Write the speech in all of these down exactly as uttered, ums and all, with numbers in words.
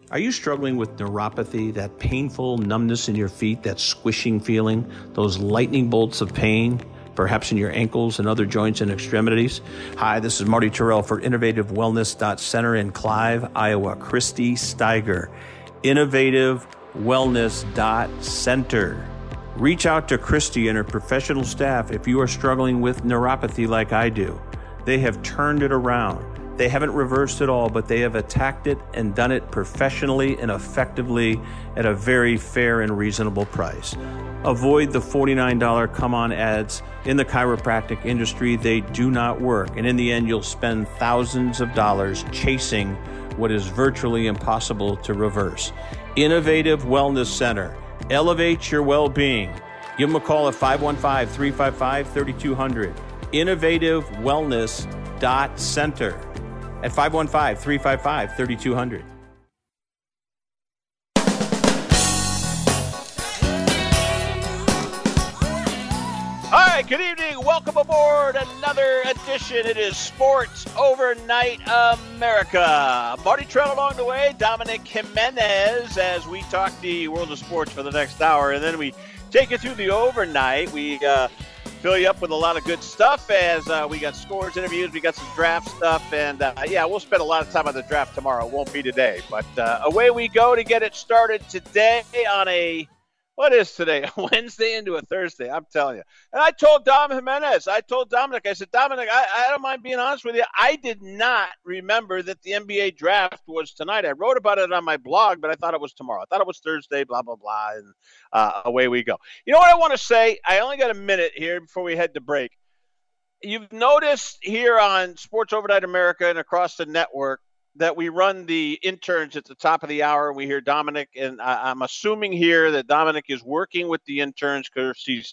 Are you struggling with neuropathy, that painful numbness in your feet, that squishing feeling, those lightning bolts of pain, perhaps in your ankles and other joints and extremities? Hi, this is Marty Terrell for Innovative Wellness Center in Clive, Iowa. Christy Steiger, Innovative Wellness Center. Reach out to Christy and her professional staff if you are struggling with neuropathy like I do. They have turned it around. They haven't reversed it all, but they have attacked it and done it professionally and effectively at a very fair and reasonable price. Avoid the forty-nine dollars come-on ads in the chiropractic industry. They do not work. And in the end, you'll spend thousands of dollars chasing what is virtually impossible to reverse. Innovative Wellness Center. Elevate your well-being. Give them a call at five one five, three five five, three two zero zero. Innovative Wellness Center at five one five, three five five, three two zero zero. All right, good evening. Welcome aboard another edition. It is Sports Overnight America. Marty Trell along the way, Dominic Jimenez, as we talk the world of sports for the next hour. And then we take you through the overnight. We uh, fill you up with a lot of good stuff as uh, we got scores, interviews, we got some draft stuff. And, uh, yeah, we'll spend a lot of time on the draft tomorrow. It won't be today. But uh, away we go to get it started today on a – what is today? A Wednesday into a Thursday, I'm telling you. And I told Dom Jimenez, I told Dominic, I said, Dominic, I, I don't mind being honest with you. I did not remember that the N B A draft was tonight. I wrote about it on my blog, but I thought it was tomorrow. I thought it was Thursday, blah, blah, blah, and uh, away we go. You know what I want to say? I only got a minute here before we head to break. You've noticed here on Sports Overnight America and across the network that we run the interns at the top of the hour. We hear Dominic, and I, I'm assuming here that Dominic is working with the interns because he's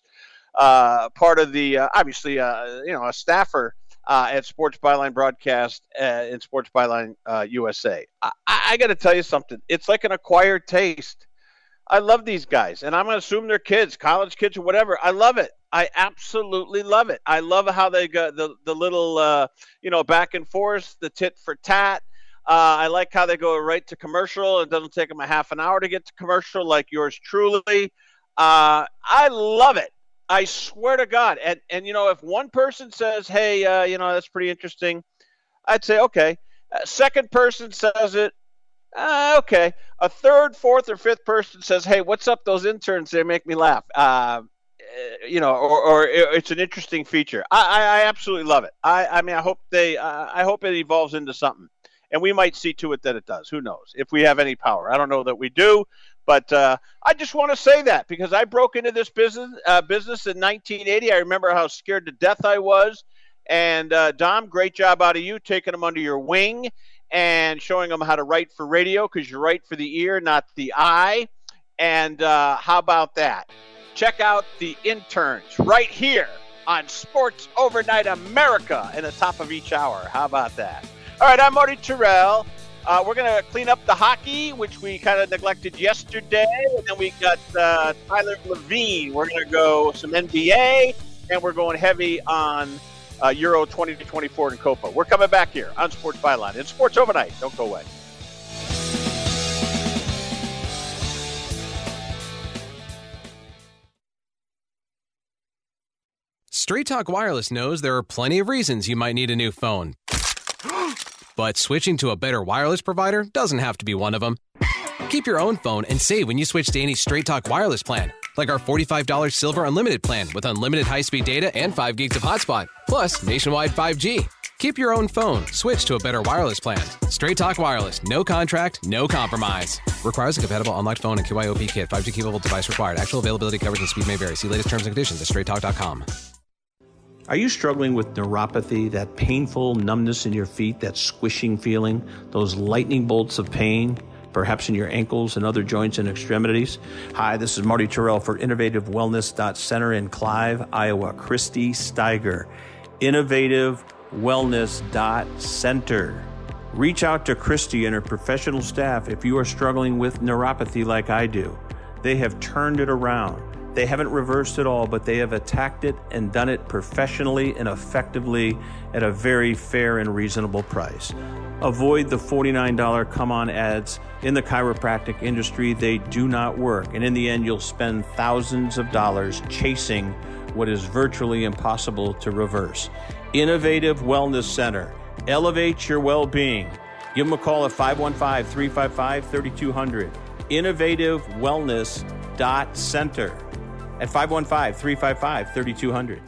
uh, part of the, uh, obviously, uh, you know, a staffer uh, at Sports Byline Broadcast uh, in Sports Byline uh, U S A. I, I got to tell you something. It's like an acquired taste. I love these guys, and I'm going to assume they're kids, college kids or whatever. I love it. I absolutely love it. I love how they got the, the little, uh, you know, back and forth, the tit for tat. Uh, I like how they go right to commercial. It doesn't take them a half an hour to get to commercial like yours truly. Uh, I love it. I swear to God. And, and you know, if one person says, hey, uh, you know, that's pretty interesting, I'd say, okay. Uh, second person says it, uh, okay. A third, fourth, or fifth person says, hey, what's up those interns? They make me laugh. Uh, you know, or, or it's an interesting feature. I, I, I absolutely love it. I, I mean, I hope they, uh, I hope it evolves into something. And we might see to it that it does. Who knows? If we have any power. I don't know that we do. But uh, I just want to say that because I broke into this business uh, business in nineteen eighty. I remember how scared to death I was. And, uh, Dom, great job out of you taking them under your wing and showing them how to write for radio because you write for the ear, not the eye. And uh, how about that? Check out the interns right here on Sports Overnight America in the top of each hour. How about that? All right, I'm Marty Terrell. Uh, we're going to clean up the hockey, which we kind of neglected yesterday. And then we got uh, Tyler Levine. We're going to go some N B A, and we're going heavy on uh, Euro twenty twenty-four in Copa. We're coming back here on Sports Byline. It's Sports Overnight. Don't go away. Straight Talk Wireless knows there are plenty of reasons you might need a new phone. But switching to a better wireless provider doesn't have to be one of them. Keep your own phone and save when you switch to any Straight Talk Wireless plan, like our forty-five dollars Silver Unlimited plan with unlimited high-speed data and five gigs of hotspot, plus nationwide five G. Keep your own phone. Switch to a better wireless plan. Straight Talk Wireless. No contract, no compromise. Requires a compatible unlocked phone and Q I O P kit. five G capable device required. Actual availability, coverage, and speed may vary. See latest terms and conditions at straight talk dot com. Are you struggling with neuropathy, that painful numbness in your feet, that squishing feeling, those lightning bolts of pain, perhaps in your ankles and other joints and extremities? Hi, this is Marty Terrell for Innovative Wellness Center in Clive, Iowa. Christy Steiger, Innovative Wellness Center. Reach out to Christy and her professional staff if you are struggling with neuropathy like I do. They have turned it around. They haven't reversed it all, but they have attacked it and done it professionally and effectively at a very fair and reasonable price. Avoid the forty-nine dollars come-on ads. In the chiropractic industry, they do not work. And in the end, you'll spend thousands of dollars chasing what is virtually impossible to reverse. Innovative Wellness Center. Elevate your well-being. Give them a call at five one five, three five five, three two zero zero. innovative wellness dot center at five one five, three five five, three two zero zero.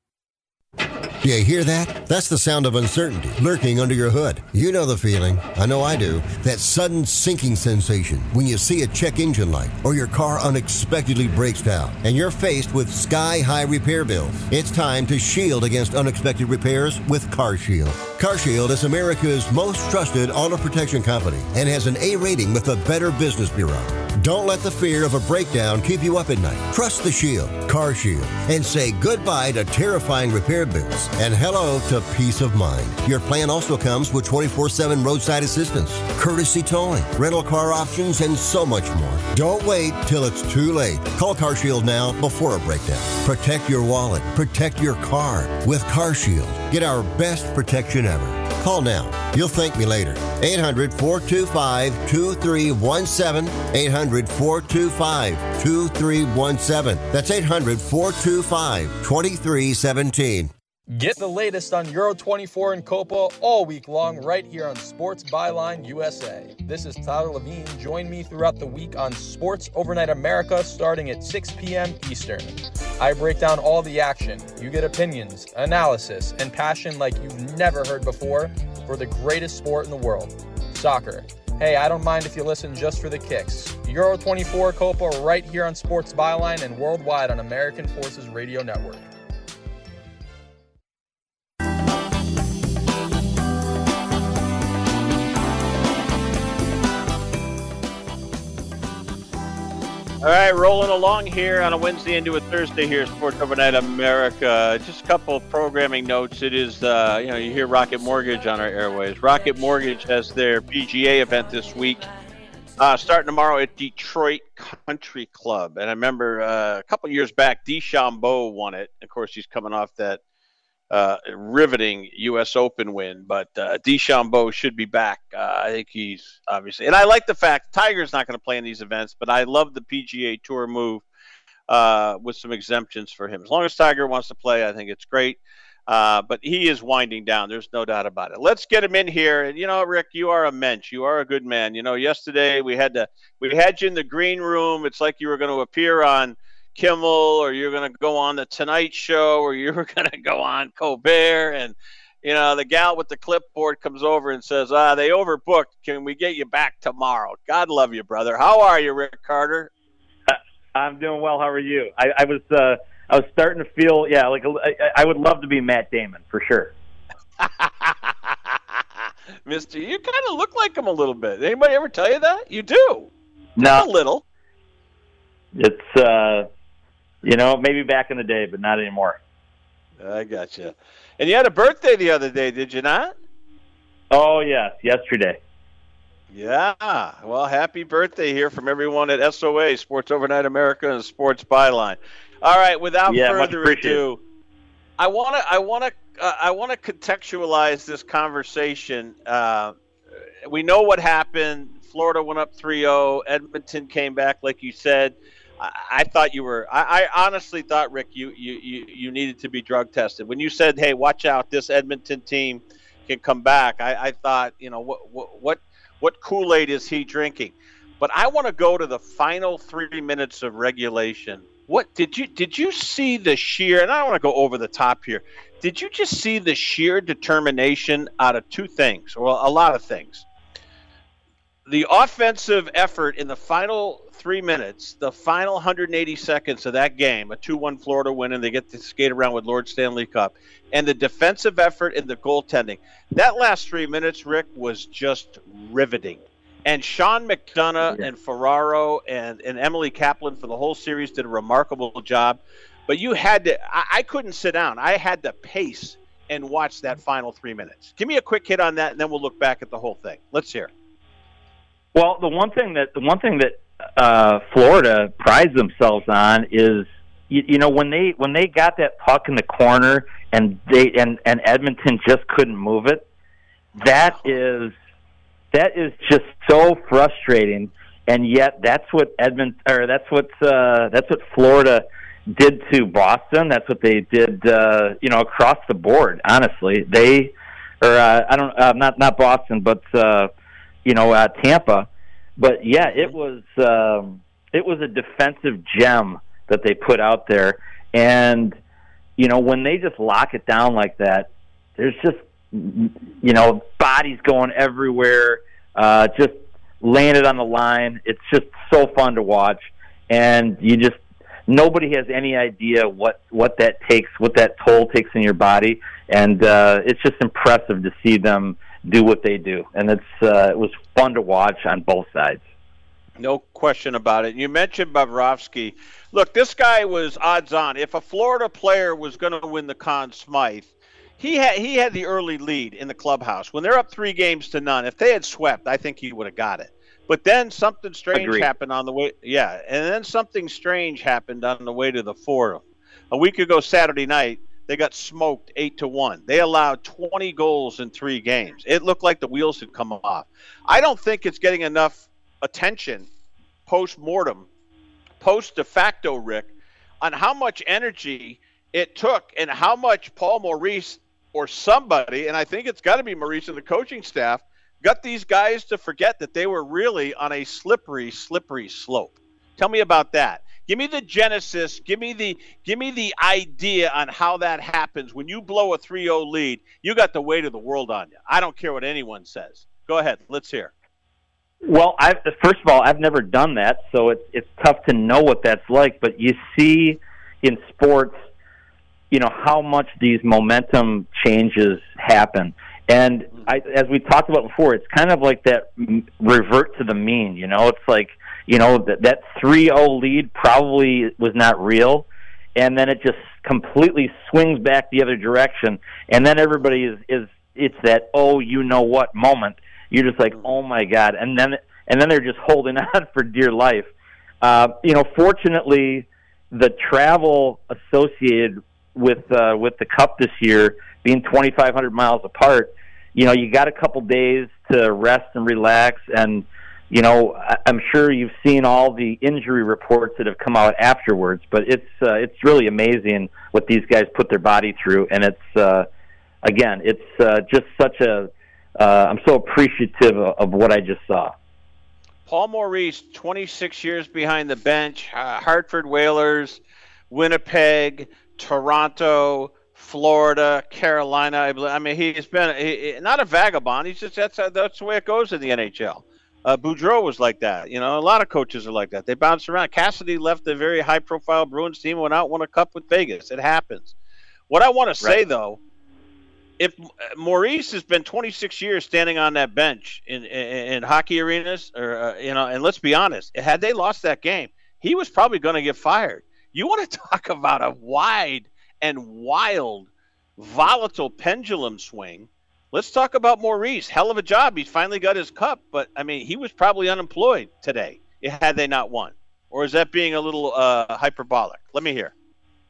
Do you hear that? That's the sound of uncertainty lurking under your hood. You know the feeling. I know I do. That sudden sinking sensation when you see a check engine light or your car unexpectedly breaks down and you're faced with sky-high repair bills. It's time to shield against unexpected repairs with CarShield. CarShield is America's most trusted auto protection company and has an A rating with the Better Business Bureau. Don't let the fear of a breakdown keep you up at night. Trust the Shield, CarShield, and say goodbye to terrifying repair bills and hello to peace of mind. Your plan also comes with twenty-four seven roadside assistance, courtesy towing, rental car options, and so much more. Don't wait till it's too late. Call CarShield now before a breakdown. Protect your wallet. Protect your car with CarShield. Get our best protection ever. Call now. You'll thank me later. eight hundred, four two five, two three one seven. eight hundred, four two five, two three one seven. That's eight hundred, four two five, two three one seven. Get the latest on Euro twenty-four and Copa all week long right here on Sports Byline U S A. This is Tyler Levine. Join me throughout the week on Sports Overnight America starting at six p.m. Eastern. I break down all the action. You get opinions, analysis, and passion like you've never heard before for the greatest sport in the world, soccer. Hey, I don't mind if you listen just for the kicks. Euro twenty-four Copa right here on Sports Byline and worldwide on American Forces Radio Network. All right, rolling along here on a Wednesday into a Thursday here, Sports Overnight America. Just a couple of programming notes. It is, uh, you know, you hear Rocket Mortgage on our airways. Rocket Mortgage has their P G A event this week, uh, starting tomorrow at Detroit Country Club. And I remember uh, a couple years back, DeChambeau won it. Of course, he's coming off that uh, riveting U S Open win, but uh, DeChambeau should be back. Uh, I think he's obviously, and I like the fact Tiger's not going to play in these events, but I love the P G A Tour move uh, with some exemptions for him. As long as Tiger wants to play, I think it's great. Uh, but he is winding down. There's no doubt about it. Let's get him in here. And you know, Rick, you are a mensch. You are a good man. You know, yesterday we had to, we had you in the green room. It's like you were going to appear on Kimmel, or you're going to go on the Tonight Show, or you were going to go on Colbert, and you know the gal with the clipboard comes over and says, "Ah, they overbooked. Can we get you back tomorrow?" God love you, brother. How are you, Rick Carter? I'm doing well. How are you? I, I was uh, I was starting to feel, yeah, like I, I would love to be Matt Damon for sure. Mister, you kind of look like him a little bit. Anybody ever tell you that? You do. No, Just a little. It's uh. You know, maybe back in the day, but not anymore. I gotcha. And you had a birthday the other day, did you not? Oh, yes, yesterday. Yeah. Well, happy birthday here from everyone at S O A, Sports Overnight America and Sports Byline. All right, without yeah, further ado, I want to I want to uh, I want to contextualize this conversation. Uh, we know what happened. Florida went up three oh. Edmonton came back, like you said. I thought you were. I, I honestly thought, Rick, you, you, you, you needed to be drug tested. When you said, "Hey, watch out, this Edmonton team can come back," I, I thought, you know, what what what Kool-Aid is he drinking? But I want to go to the final three minutes of regulation. What did you did you see the sheer? And I don't want to go over the top here. Did you just see the sheer determination out of two things, or a lot of things? The offensive effort in the final three minutes, the final one hundred eighty seconds of that game, a two one Florida win, and they get to skate around with Lord Stanley Cup, and the defensive effort and the goaltending. That last three minutes, Rick, was just riveting. And Sean McDonough yeah. and Ferraro and, and Emily Kaplan for the whole series did a remarkable job. But you had to I, – I couldn't sit down. I had to pace and watch that final three minutes. Give me a quick hit on that, and then we'll look back at the whole thing. Let's hear it. Well, the one thing that the one thing that uh, Florida prides themselves on is, you, you know, when they when they got that puck in the corner and they and, and Edmonton just couldn't move it. That is that is just so frustrating, and yet that's what Edmonton or that's what uh, that's what Florida did to Boston. That's what they did, uh, you know, across the board. Honestly, they or uh, I don't uh, not not Boston, but uh, you know uh, Tampa. But yeah, it was um, it was a defensive gem that they put out there, and you know when they just lock it down like that, there's just you know bodies going everywhere, uh, just laying it on the line. It's just so fun to watch, and you just nobody has any idea what what that takes, what that toll takes in your body, and uh, it's just impressive to see them do what they do, and it's uh, it was fun to watch on both sides. No question about it. You mentioned Bobrovsky. Look, this guy was odds on. If a Florida player was going to win the Conn Smythe, he had he had the early lead in the clubhouse. When they're up three games to none, if they had swept, I think he would have got it. But then something strange Agreed. happened on the way. Yeah, and then something strange happened on the way to the Forum. A week ago Saturday night, they got smoked eight to one. They allowed twenty goals in three games. It looked like the wheels had come off. I don't think it's getting enough attention post-mortem, post-de facto, Rick, on how much energy it took and how much Paul Maurice or somebody, and I think it's got to be Maurice and the coaching staff, got these guys to forget that they were really on a slippery, slippery slope. Tell me about that. Give me the genesis. Give me the give me the idea on how that happens. When you blow a three oh lead, you got the weight of the world on you. I don't care what anyone says. Go ahead. Let's hear. Well, I, first of all, I've never done that, so it's it's tough to know what that's like. But you see in sports, you know, how much these momentum changes happen. And I, as we talked about before, it's kind of like that revert to the mean. You know, it's like, you know, that that three oh lead probably was not real, and then it just completely swings back the other direction, and then everybody is, is it's that, oh, you know what moment. You're just like, oh my God, and then and then they're just holding on for dear life. Uh, you know, fortunately, the travel associated with uh, with the Cup this year being twenty-five hundred miles apart, you know, you got a couple days to rest and relax, and you know, I'm sure you've seen all the injury reports that have come out afterwards, but it's uh, it's really amazing what these guys put their body through, and it's uh, again, it's uh, just such a uh, I'm so appreciative of, of what I just saw. Paul Maurice, twenty-six years behind the bench, uh, Hartford Whalers, Winnipeg, Toronto, Florida, Carolina. I mean, he's been he, not a vagabond. He's just that's that's the way it goes in the N H L. Uh, Boudreau was like that. You know, a lot of coaches are like that. They bounce around. Cassidy left a very high-profile Bruins team, went out, won a cup with Vegas. It happens. What I want to say, Right. though, if Maurice has been twenty-six years standing on that bench in in, in hockey arenas, or uh, you know, and let's be honest, had they lost that game, he was probably going to get fired. You want to talk about a wide and wild, volatile pendulum swing? Let's talk about Maurice. Hell of a job. He's finally got his cup, but, I mean, he was probably unemployed today had they not won. Or is that being a little uh, hyperbolic? Let me hear.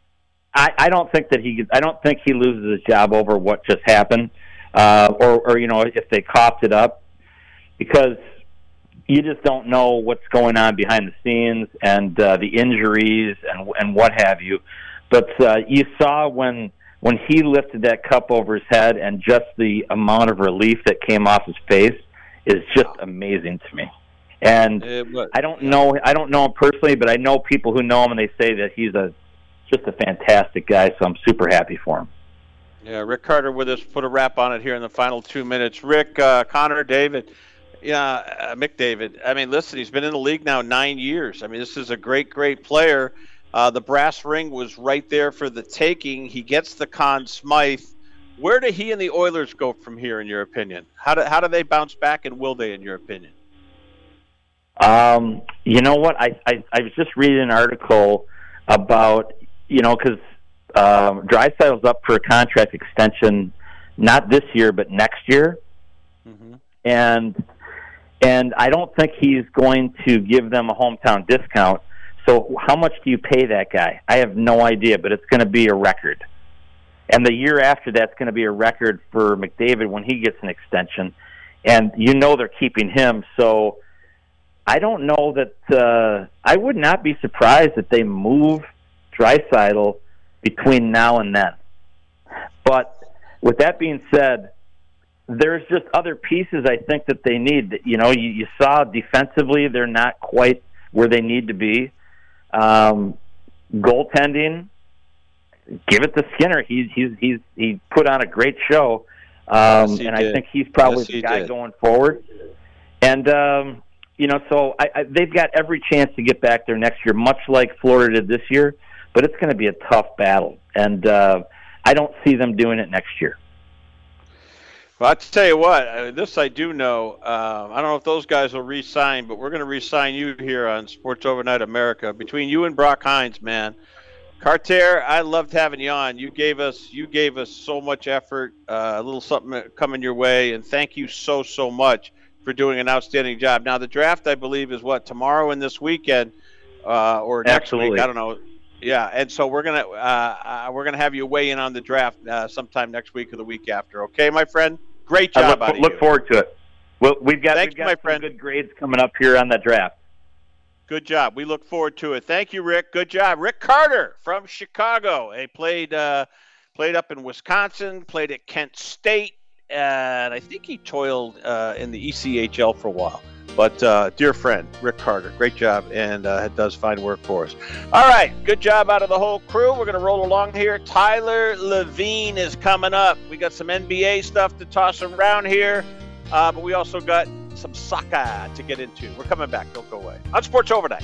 I, I don't think that he. I don't think he loses his job over what just happened, uh, or, or you know, if they coughed it up, because you just don't know what's going on behind the scenes and uh, the injuries and and what have you. But uh, you saw when when he lifted that cup over his head, and just the amount of relief that came off his face is just amazing to me. And I don't know. I don't know him personally, but I know people who know him, and they say that he's a just a fantastic guy, so I'm super happy for him. Yeah, Rick Carter with us. Put a wrap on it here in the final two minutes. Rick, uh, Connor, David, yeah, uh, Mick David. I mean, listen, he's been in the league now nine years. I mean, this is a great, great player. Uh, the brass ring was right there for the taking. He gets the Conn Smythe. Where do he and the Oilers go from here, in your opinion? How do how do they bounce back, and will they, in your opinion? Um, you know what? I, I I was just reading an article about, you know, because um, Draisaitl's up for a contract extension, not this year, but next year. Mm-hmm. And, And I don't think he's going to give them a hometown discount. So how much do you pay that guy? I have no idea, but it's going to be a record. And the year after that's going to be a record for McDavid when he gets an extension. And you know they're keeping him. So I don't know that uh, – I would not be surprised if they move Draisaitl between now and then. But with that being said, there's just other pieces I think that they need. You know, you, you saw defensively they're not quite where they need to be. Um, goaltending, give it to Skinner. He's he's he's he put on a great show, um, yes, and did. I think he's probably yes, the he guy did. going forward. And um, you know, so I, I, they've got every chance to get back there next year, much like Florida did this year. But it's going to be a tough battle, and uh, I don't see them doing it next year. Well, I'll tell you what, uh, this I do know. Uh, I don't know if those guys will re-sign, but we're going to re-sign you here on Sports Overnight America. Between you and Brock Hines, man. Carter, I loved having you on. You gave us you gave us so much effort, uh, a little something coming your way, and thank you so, so much for doing an outstanding job. Now, the draft, I believe, is what, tomorrow and this weekend, uh, or next Absolutely. week? I don't know. Yeah, and so we're gonna uh, uh, we're gonna have you weigh in on the draft uh, sometime next week or the week after. Okay, my friend. Great job. I look, out of look you. forward to it. Well, we've got, Thank we've you, got my some friend. good grades coming up here on the draft. Good job. We look forward to it. Thank you, Rick. Good job, Rick Carter from Chicago. He played uh, played up in Wisconsin, played at Kent State, and I think he toiled uh, in the E C H L for a while. But uh, dear friend, Rick Carter, great job, and uh, does fine work for us. All right, good job out of the whole crew. We're going to roll along here. Tyler Levine is coming up. We got some N B A stuff to toss around here, uh, but we also got some soccer to get into. We're coming back. Don't go away. On Sports Overnight.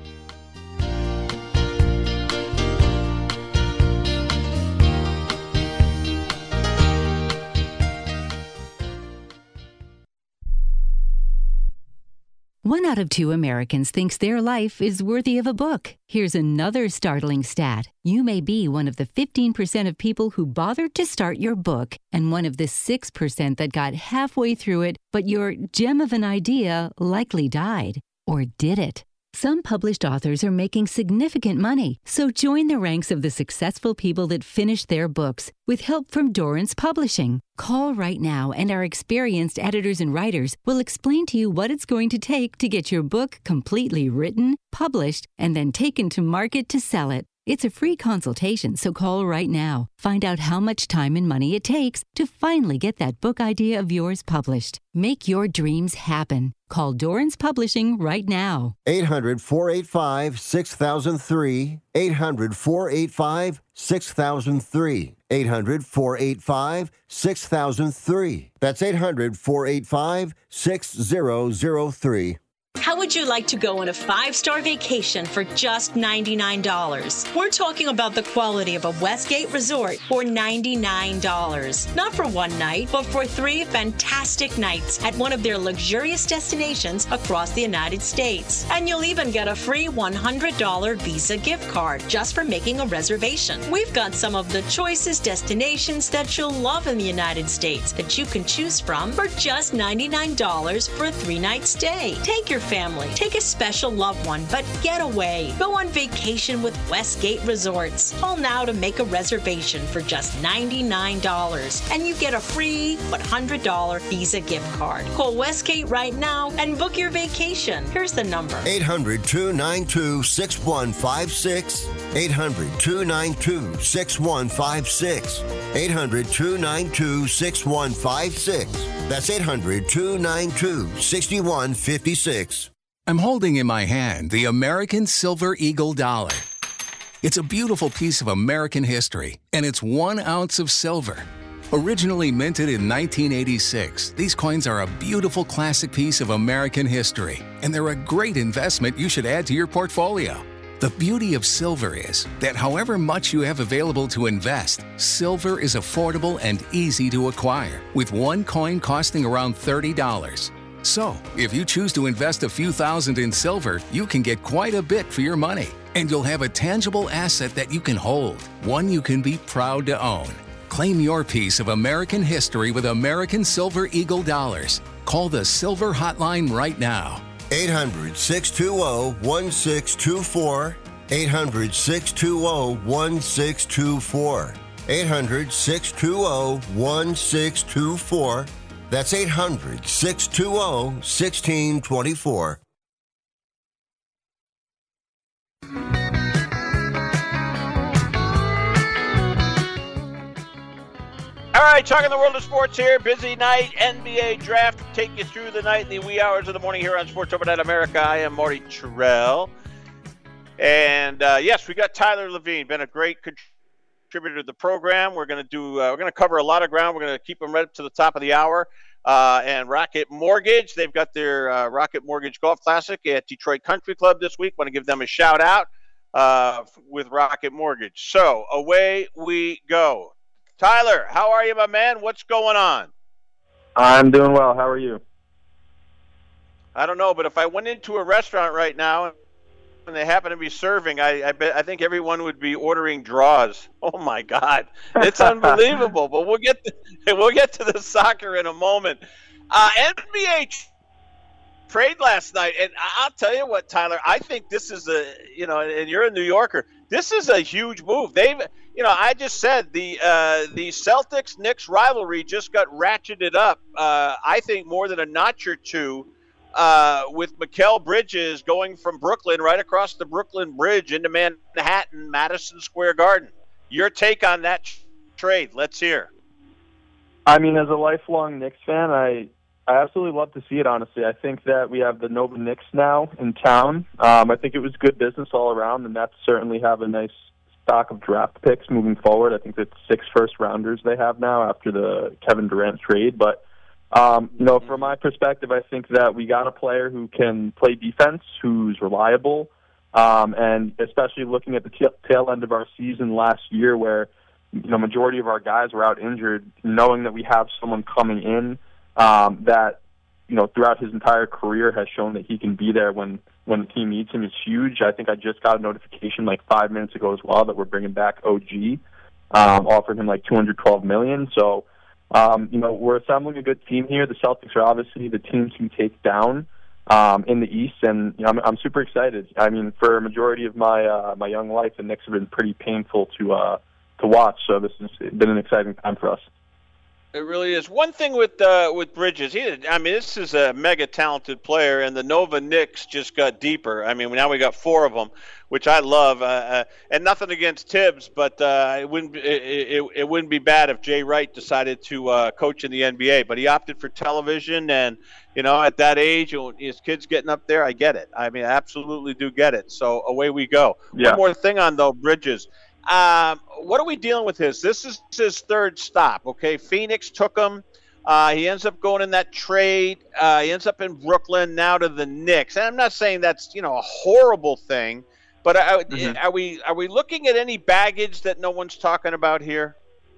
One out of two Americans thinks their life is worthy of a book. Here's another startling stat. You may be one of the fifteen percent of people who bothered to start your book and one of the six percent that got halfway through it, but your gem of an idea likely died. Or did it? Some published authors are making significant money, so join the ranks of the successful people that finished their books with help from Dorrance Publishing. Call right now and our experienced editors and writers will explain to you what it's going to take to get your book completely written, published, and then taken to market to sell it. It's a free consultation, so call right now. Find out how much time and money it takes to finally get that book idea of yours published. Make your dreams happen. Call Dorrance Publishing right now. eight hundred, four eight five, six thousand three. eight hundred, four eight five, six thousand three. eight hundred, four eight five, six thousand three. That's eight hundred, four eight five, six thousand three. How would you like to go on a five-star vacation for just ninety-nine dollars? We're talking about the quality of a Westgate resort for ninety-nine dollars. Not for one night, but for three fantastic nights at one of their luxurious destinations across the United States. And you'll even get a free one hundred dollars Visa gift card just for making a reservation. We've got some of the choicest destinations that you'll love in the United States that you can choose from for just ninety-nine dollars for a three-night stay. Take your family, take a special loved one, but get away. Go on vacation with Westgate Resorts. Call now to make a reservation for just ninety-nine dollars, and you get a free one hundred dollars Visa gift card. Call Westgate right now and book your vacation. Here's the number. eight hundred, two nine two, six one five six. eight hundred, two nine two, six one five six. eight hundred, two nine two, six one five six. That's eight hundred, two nine two, six one five six. I'm holding in my hand the American Silver Eagle Dollar. It's a beautiful piece of American history, and it's one ounce of silver. Originally minted in nineteen eighty-six, these coins are a beautiful classic piece of American history, and they're a great investment you should add to your portfolio. The beauty of silver is that however much you have available to invest, silver is affordable and easy to acquire, with one coin costing around thirty dollars. So, if you choose to invest a few thousand in silver, you can get quite a bit for your money, and you'll have a tangible asset that you can hold, one you can be proud to own. Claim your piece of American history with American Silver Eagle Dollars. Call the Silver Hotline right now. eight hundred, six two zero, one six two four. eight hundred, six two zero, one six two four. eight hundred, six two zero, one six two four. That's eight hundred, six two zero, one six two four. All right, talking the world of sports here. Busy night, N B A draft. Take you through the night in the wee hours of the morning here on Sports Overnight America. I am Marty Terrell. And, uh, yes, we got Tyler Levine, been a great contributor to the program. We're going to do. Uh, we're going to cover a lot of ground. We're going to keep them right up to the top of the hour. Uh, and Rocket Mortgage, they've got their uh, Rocket Mortgage Golf Classic at Detroit Country Club this week. Want to give them a shout out uh, with Rocket Mortgage. So away we go. Tyler, how are you, my man? What's going on? I'm doing well. How are you? I don't know, but if I went into a restaurant right now and they happen to be serving, I I, bet, I think everyone would be ordering draws. Oh my God, it's unbelievable. But we'll get to, we'll get to the soccer in a moment. Uh, N B A trade last night, and I'll tell you what, Tyler. I think this is a you know, and you're a New Yorker. This is a huge move. They've, you know, I just said the uh, the Celtics-Knicks rivalry just got ratcheted up. Uh, I think more than a notch or two. Uh, with Mikal Bridges going from Brooklyn right across the Brooklyn Bridge into Manhattan, Madison Square Garden. Your take on that ch- trade? Let's hear. I mean, as a lifelong Knicks fan, I I absolutely love to see it, honestly. I think that we have the Nova Knicks now in town. Um, I think it was good business all around, and that's certainly have a nice stock of draft picks moving forward. I think it's six first-rounders they have now after the Kevin Durant trade, but Um, you know, from my perspective, I think that we got a player who can play defense, who's reliable, um, and especially looking at the t- tail end of our season last year where, you know, majority of our guys were out injured, knowing that we have someone coming in um, that, you know, throughout his entire career has shown that he can be there when, when the team needs him is huge. I think I just got a notification like five minutes ago as well that we're bringing back O G, um, offering him like two hundred twelve million dollars. So, Um, you know, we're assembling a good team here. The Celtics are obviously the team to take down um, in the East, and you know, I'm, I'm super excited. I mean, for a majority of my uh, my young life, the Knicks have been pretty painful to uh, to watch. So this has been an exciting time for us. It really is. One thing with uh, with Bridges, he, I mean, this is a mega talented player, and the Nova Knicks just got deeper. I mean, now we got four of them, which I love. Uh, uh, and nothing against Tibbs, but uh, it wouldn't it, it, it wouldn't be bad if Jay Wright decided to uh, coach in the N B A. But he opted for television, and you know, at that age, his kid's getting up there. I get it. I mean, I absolutely do get it. So away we go. Yeah. One more thing on though, Bridges. Um, what are we dealing with his? This is his third stop, okay? Phoenix took him. Uh, he ends up going in that trade. Uh, he ends up in Brooklyn, now to the Knicks. And I'm not saying that's, you know, a horrible thing, but are, mm-hmm. are we are we looking at any baggage that no one's talking about here?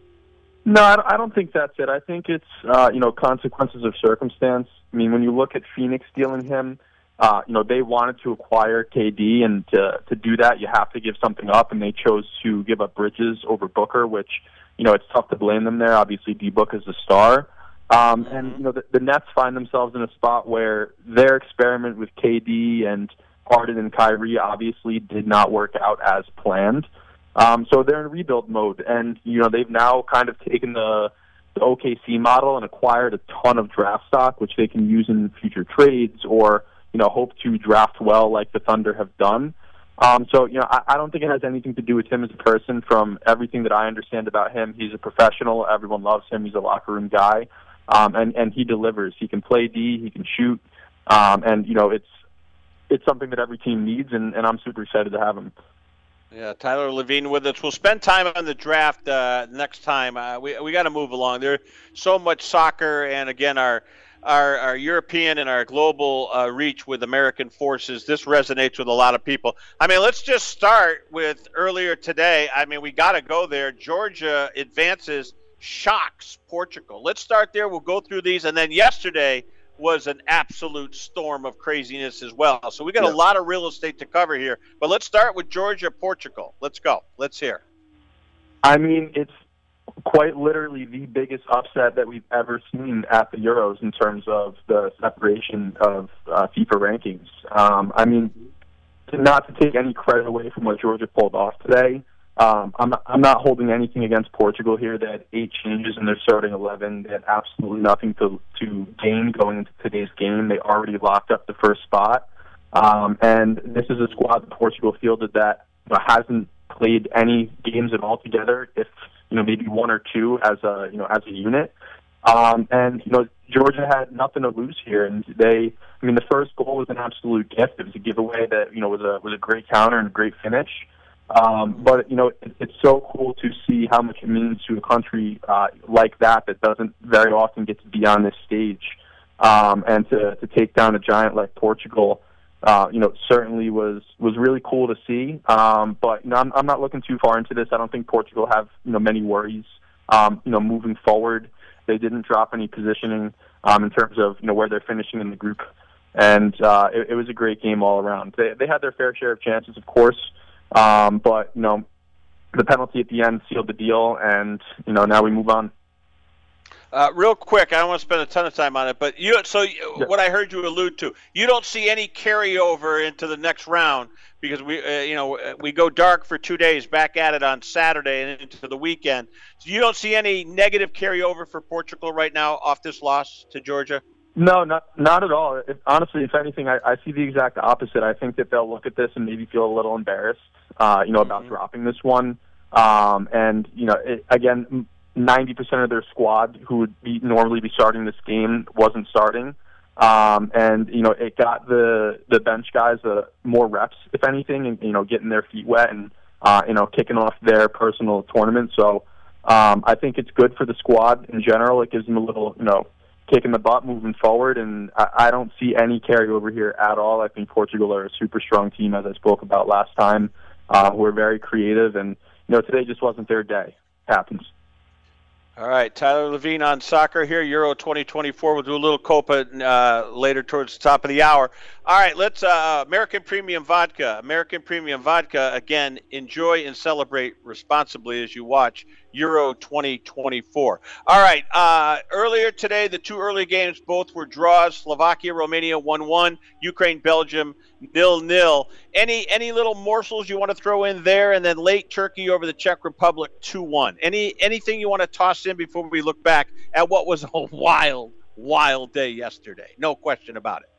No, I don't think that's it. I think it's, uh, you know, consequences of circumstance. I mean, when you look at Phoenix dealing him, Uh, you know, they wanted to acquire K D, and to to do that, you have to give something up, and they chose to give up Bridges over Booker, which, you know, it's tough to blame them there. Obviously, D-Book is the star. Um, and, you know, the, the Nets find themselves in a spot where their experiment with K D and Harden and Kyrie obviously did not work out as planned. Um, so they're in rebuild mode, and, you know, they've now kind of taken the, the O K C model and acquired a ton of draft stock, which they can use in future trades or, you know, hope to draft well like the Thunder have done. Um, so, you know, I, I don't think it has anything to do with him as a person. From everything that I understand about him, he's a professional. Everyone loves him. He's a locker room guy, um, and, and he delivers. He can play D. He can shoot. Um, and, you know, it's it's something that every team needs, and, and I'm super excited to have him. Yeah, Tyler Levine with us. We'll spend time on the draft uh, next time. Uh, we we got to move along. There's so much soccer, and, again, our – Our, our European and our global uh, reach with American forces. This resonates with a lot of people. I mean, let's just start with earlier today. I mean, we got to go there. Georgia advances, shocks Portugal. Let's start there. We'll go through these. And then yesterday was an absolute storm of craziness as well. So we got yeah. a lot of real estate to cover here. But let's start with Georgia, Portugal. Let's go. Let's hear. I mean, it's quite literally the biggest upset that we've ever seen at the Euros in terms of the separation of uh, FIFA rankings. Um, I mean, to not to take any credit away from what Georgia pulled off today, um, I'm, not, I'm not holding anything against Portugal here. They had eight changes in their starting eleven. They had absolutely nothing to, to gain going into today's game. They already locked up the first spot. Um, and this is a squad that Portugal fielded that you know, hasn't played any games at all together, if you know maybe one or two as a you know as a unit. Um, and you know Georgia had nothing to lose here, and they. I mean, the first goal was an absolute gift. It was a giveaway that you know was a was a great counter and a great finish. Um, but you know it, it's so cool to see how much it means to a country uh, like that that doesn't very often get to be on this stage, um, and to to take down a giant like Portugal. Uh, you know, certainly was was really cool to see. Um, but you know, I'm, I'm not looking too far into this. I don't think Portugal have you know many worries. Um, you know, moving forward, they didn't drop any positioning um, in terms of you know where they're finishing in the group, and uh, it, it was a great game all around. They they had their fair share of chances, of course, um, but you know, the penalty at the end sealed the deal, and you know now we move on. Uh, real quick, I don't want to spend a ton of time on it, but you. So yeah. What I heard you allude to, you don't see any carryover into the next round because we, uh, you know, we go dark for two days, back at it on Saturday and into the weekend. So you don't see any negative carryover for Portugal right now off this loss to Georgia? No, not not at all. If, honestly, if anything, I, I see the exact opposite. I think that they'll look at this and maybe feel a little embarrassed, uh, you know, about mm-hmm. dropping this one. Um, and you know, it, again. ninety percent of their squad who would be normally be starting this game wasn't starting. Um, and, you know, it got the, the bench guys uh, more reps, if anything, and, you know, getting their feet wet and, uh, you know, kicking off their personal tournament. So um, I think it's good for the squad in general. It gives them a little, you know, kick in the butt moving forward. And I, I don't see any carryover here at all. I think Portugal are a super strong team, as I spoke about last time. Uh, who are very creative. And, you know, today just wasn't their day. Happens. All right, Tyler Levine on soccer here, Euro twenty twenty-four. We'll do a little Copa uh, later towards the top of the hour. All right, let's uh, American Premium Vodka. American Premium Vodka, again, enjoy and celebrate responsibly as you watch Euro twenty twenty-four. All right, uh, earlier today, the two early games both were draws. Slovakia, Romania one one, Ukraine, Belgium nil nil. Any any little morsels you want to throw in there? And then late Turkey over the Czech Republic two one. Any Anything you want to toss in before we look back at what was a wild, wild day yesterday? No question about it.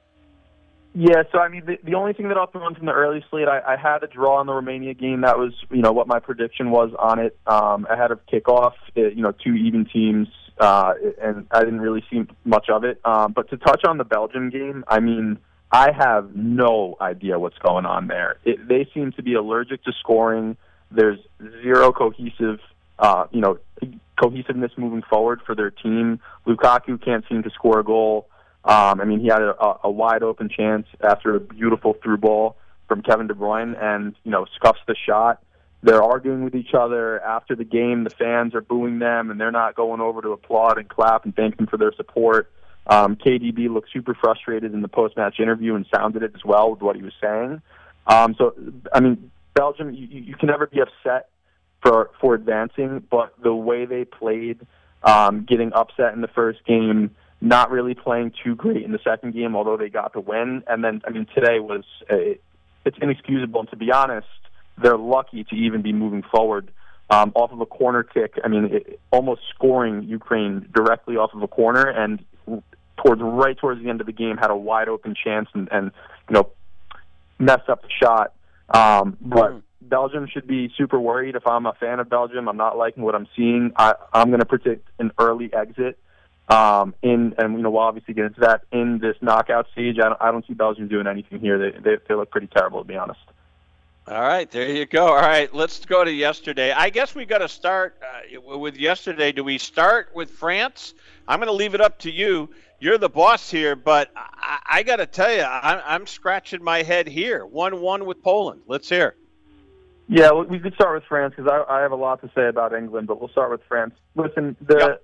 Yeah, so I mean, the, the only thing that I'll throw in from the early slate, I, I had a draw on the Romania game. That was, you know, what my prediction was on it um, ahead of kickoff. It, you know, two even teams, uh, and I didn't really see much of it. Um, but to touch on the Belgium game, I mean, I have no idea what's going on there. It, they seem to be allergic to scoring. There's zero cohesive, uh, you know, cohesiveness moving forward for their team. Lukaku can't seem to score a goal. Um, I mean, he had a, a wide open chance after a beautiful through ball from Kevin De Bruyne, and you know, scuffs the shot. They're arguing with each other after the game. The fans are booing them, and they're not going over to applaud and clap and thank them for their support. Um, K D B looked super frustrated in the post-match interview and sounded it as well with what he was saying. Um, so, I mean, Belgium, you, you can never be upset for for advancing, but the way they played, um, getting upset in the first game, not really playing too great in the second game, although they got the win. And then, I mean, today was a, it's inexcusable. And to be honest, they're lucky to even be moving forward um, off of a corner kick. I mean, it, almost scoring Ukraine directly off of a corner, and towards right towards the end of the game had a wide open chance and, and you know, messed up the shot. Um, but mm. Belgium should be super worried. If I'm a fan of Belgium, I'm not liking what I'm seeing. I, I'm going to predict an early exit. Um, in and you know, we'll obviously get into that in this knockout stage. I don't, I don't see Belgium doing anything here. They, they they look pretty terrible, to be honest. All right, there you go. All right, let's go to yesterday. I guess we got to start uh, with yesterday. Do we start with France? I'm going to leave it up to you. You're the boss here, but I, I got to tell you, I'm, I'm scratching my head here. one one with Poland. Let's hear. Yeah, we could start with France because I, I have a lot to say about England, but we'll start with France. Listen, the. Yep.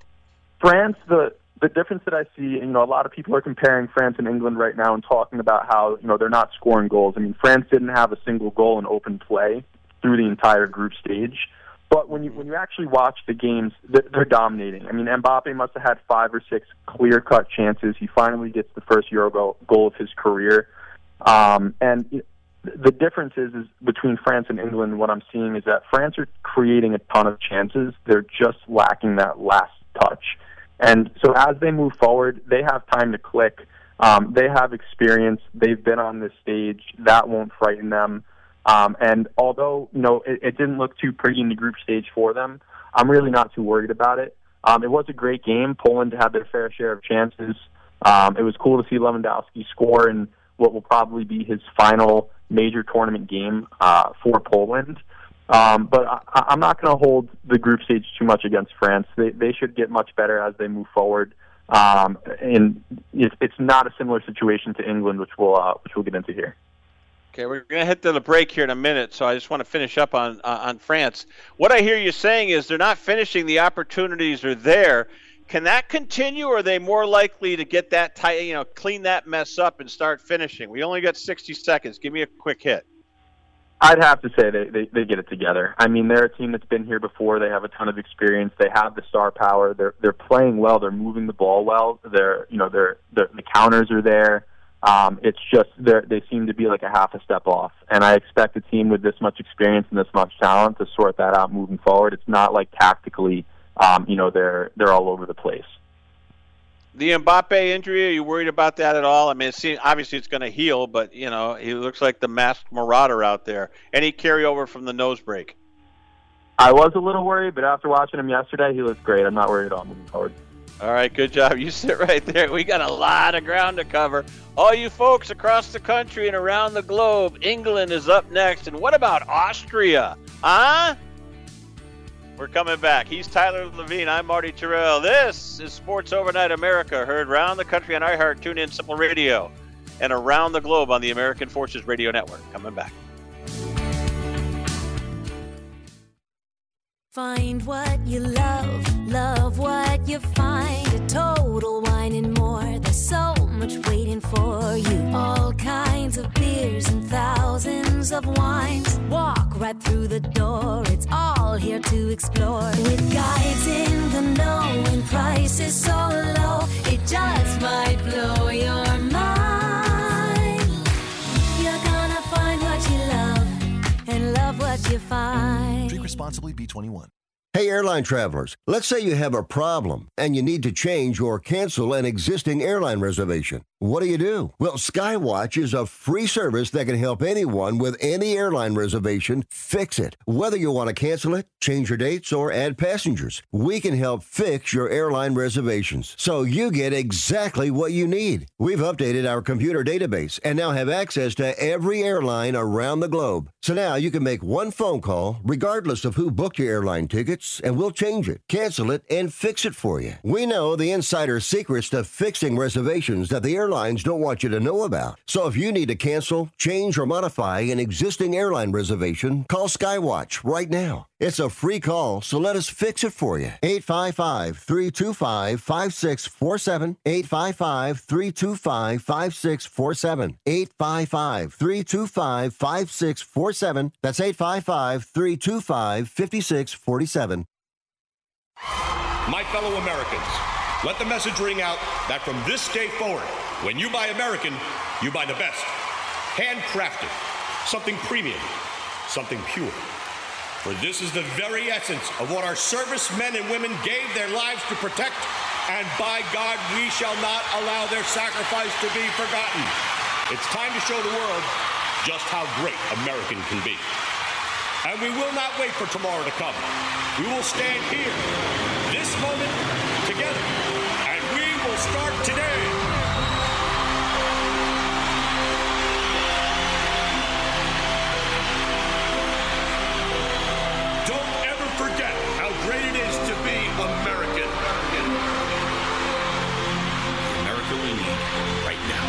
France, the the difference that I see, and, you know, a lot of people are comparing France and England right now and talking about how, you know, they're not scoring goals. I mean, France didn't have a single goal in open play through the entire group stage. But when you when you actually watch the games, they're, they're dominating. I mean, Mbappe must have had five or six clear-cut chances. He finally gets the first Euro goal, goal of his career. Um, and the difference is, is between France and England, what I'm seeing is that France are creating a ton of chances. They're just lacking that last touch. And so as they move forward, they have time to click. Um, they have experience. They've been on this stage. That won't frighten them. Um, and although, you know, it, it didn't look too pretty in the group stage for them, I'm really not too worried about it. Um, it was a great game. Poland had their fair share of chances. Um, it was cool to see Lewandowski score in what will probably be his final major tournament game uh, for Poland. Um, but I, I'm not going to hold the group stage too much against France. They, they should get much better as they move forward. Um, and it's, it's not a similar situation to England, which we'll uh, which we'll get into here. Okay, we're going to hit to the break here in a minute, so I just want to finish up on uh, on France. What I hear you saying is they're not finishing. The opportunities are there. Can that continue, or are they more likely to get that tight, you know, clean that mess up and start finishing? We only got sixty seconds. Give me a quick hit. I'd have to say they, they, they get it together. I mean, they're a team that's been here before. They have a ton of experience. They have the star power. They're they're playing well. They're moving the ball well. They're you know they're, they're the counters are there. Um, it's just they they seem to be like a half a step off. And I expect a team with this much experience and this much talent to sort that out moving forward. It's not like tactically, um, you know, they're they're all over the place. The Mbappe injury, are you worried about that at all? I mean, it seems, obviously it's going to heal, but, you know, he looks like the masked marauder out there. Any carryover from the nose break? I was a little worried, but after watching him yesterday, he looks great. I'm not worried at all moving forward. All right, good job. You sit right there. We got a lot of ground to cover. All you folks across the country and around the globe, England is up next. And what about Austria? Huh? We're coming back. He's Tyler Levine. I'm Marty Terrell. This is Sports Overnight America, heard around the country on iHeart, TuneIn, Simple Radio, and around the globe on the American Forces Radio Network. Coming back. Find what you love, love what you find. A Total Wine and More. There's so much waiting for you. All kinds of beers and thousands of wines. Walk right through the door. It's all here to explore. With guides in the know and prices so low, it just might blow your mind. You're gonna find what you love and love what you find. Drink responsibly, B twenty-one. Hey, airline travelers, let's say you have a problem and you need to change or cancel an existing airline reservation. What do you do? Well, Skywatch is a free service that can help anyone with any airline reservation fix it. Whether you want to cancel it, change your dates, or add passengers, we can help fix your airline reservations so you get exactly what you need. We've updated our computer database and now have access to every airline around the globe. So now you can make one phone call regardless of who booked your airline tickets, and we'll change it, cancel it, and fix it for you. We know the insider secrets to fixing reservations that the airlines don't want you to know about. So if you need to cancel, change, or modify an existing airline reservation, call Skywatch right now. It's a free call, so let us fix it for you. eight five five, three two five, five six four seven. eight five five, three two five, five six four seven. eight five five, three two five, five six four seven. That's eight five five, three two five, five six four seven. My fellow Americans, let the message ring out that from this day forward, when you buy American, you buy the best. Handcrafted, something premium, something pure. For this is the very essence of what our servicemen and women gave their lives to protect, and by God, we shall not allow their sacrifice to be forgotten. It's time to show the world just how great American can be. And we will not wait for tomorrow to come. We will stand here, this moment, together, and we will start today. Don't ever forget how great it is to be American. The America we need right now.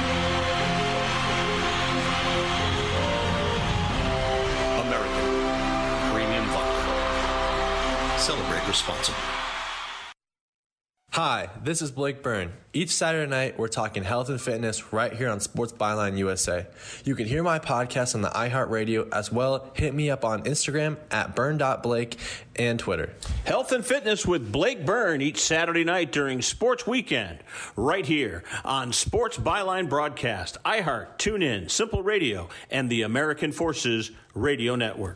American Premium Vodka. Celebrate responsibly. Hi, this is Blake Byrne. Each Saturday night, we're talking health and fitness right here on Sports Byline U S A. You can hear my podcast on the iHeartRadio as well. Hit me up on Instagram at burn dot blake and Twitter. Health and fitness with Blake Byrne each Saturday night during Sports Weekend right here on Sports Byline Broadcast, iHeart, TuneIn, Simple Radio, and the American Forces Radio Network.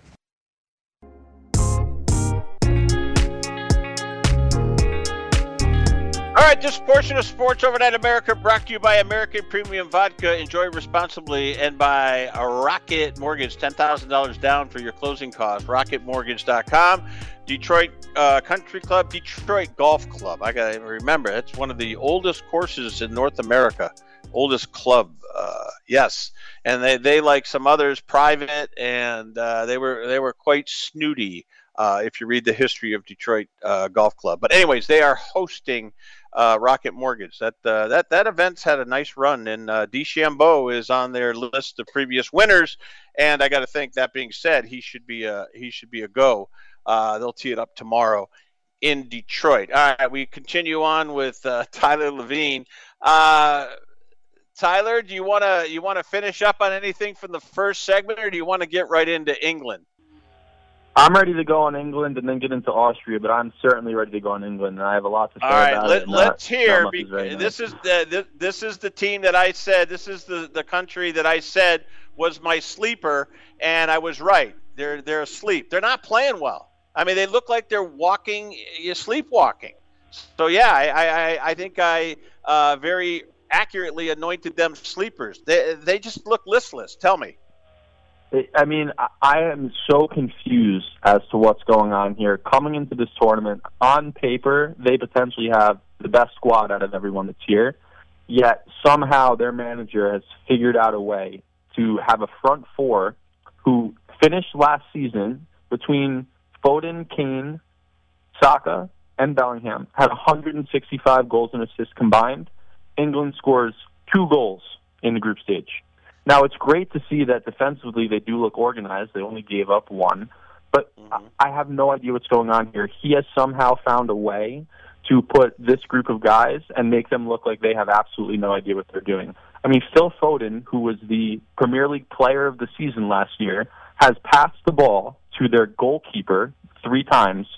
All right, this portion of Sports Overnight America brought to you by American Premium Vodka. Enjoy responsibly, and by Rocket Mortgage, ten thousand dollars down for your closing costs. rocket mortgage dot com. Detroit uh, Country Club, Detroit Golf Club. I got to remember, it's one of the oldest courses in North America. Oldest club, uh, yes. And they, they, like some others, private, and uh, they were they were quite snooty. Uh, if you read the history of Detroit uh, Golf Club. But anyways, they are hosting uh, Rocket Mortgage. That uh, that that event's had a nice run, and uh, DeChambeau is on their list of previous winners. And I got to think, that being said, he should be a he should be a go. Uh, they'll tee it up tomorrow in Detroit. All right, we continue on with uh, Tyler Levine. Uh, Tyler, do you want to you want to finish up on anything from the first segment, or do you want to get right into England? I'm ready to go on England and then get into Austria, but I'm certainly ready to go on England, and I have a lot to say All right, about let, it. Let's not, hear. not Be, right this is the this, this is the team that I said. This is the, the country that I said was my sleeper, and I was right. They're they're asleep. They're not playing well. I mean, they look like they're walking, you're sleepwalking. So yeah, I I, I think I uh, very accurately anointed them sleepers. They they just look listless. Tell me. I mean, I am so confused as to what's going on here. Coming into this tournament, on paper, they potentially have the best squad out of everyone that's here, yet somehow their manager has figured out a way to have a front four who finished last season between Foden, Kane, Saka, and Bellingham, had one hundred sixty-five goals and assists combined. England scores two goals in the group stage. Now, it's great to see that defensively they do look organized. They only gave up one. But mm-hmm. I have no idea what's going on here. He has somehow found a way to put this group of guys and make them look like they have absolutely no idea what they're doing. I mean, Phil Foden, who was the Premier League player of the season last year, has passed the ball to their goalkeeper three times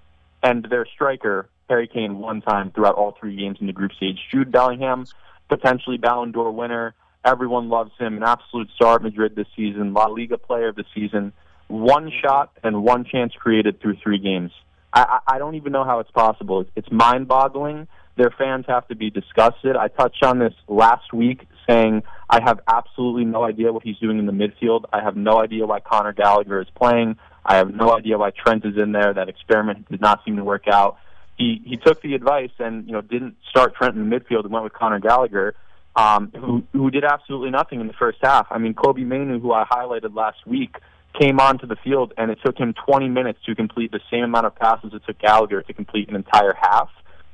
and their striker, Harry Kane, one time throughout all three games in the group stage. Jude Bellingham, potentially Ballon d'Or winner. Everyone loves him, an absolute star at Madrid this season, La Liga player of the season. One shot and one chance created through three games. I, I don't even know how it's possible. It's mind-boggling. Their fans have to be disgusted. I touched on this last week, saying I have absolutely no idea what he's doing in the midfield. I have no idea why Conor Gallagher is playing. I have no idea why Trent is in there. That experiment did not seem to work out. He he took the advice and you know didn't start Trent in the midfield and went with Conor Gallagher. Um, who, who did absolutely nothing in the first half. I mean, Kobe Mainoo, who I highlighted last week, came onto the field, and it took him twenty minutes to complete the same amount of passes it took Gallagher to complete an entire half.